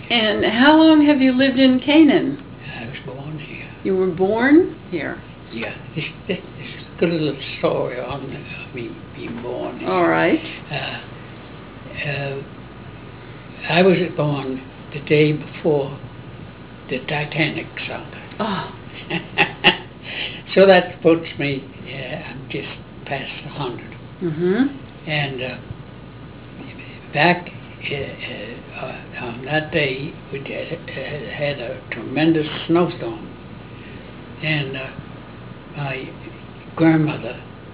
And how long have you lived in Canaan? I was born here. You were born here. Yeah, this is a good little story on me being born here. All right. I was born the day before the Titanic sunk. Oh, So that puts me, I'm just past 100. mm-hmm. And back on that day, we had a tremendous snowstorm. And my grandmother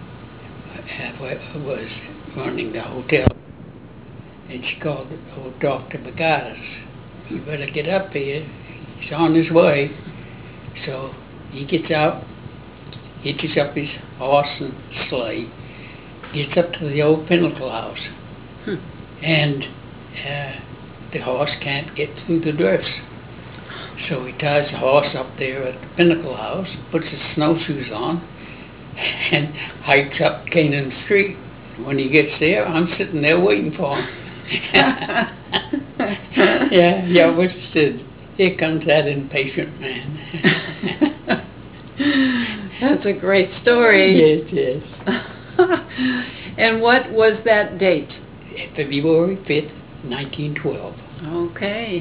was running the hotel, and she called old Dr. Bagadas. "You better get up here. He's on his way." So he gets out, hitches up his horse and sleigh, gets up to the old Pinnacle House, and the horse can't get through the drifts. So he ties the horse up there at the Pinnacle House, puts his snowshoes on, and hikes up Canaan Street. When he gets there, I'm sitting there waiting for him. Yeah, what you said. Here comes that impatient man. That's a great story. Yes. And what was that date? February 5th, 1912. Okay.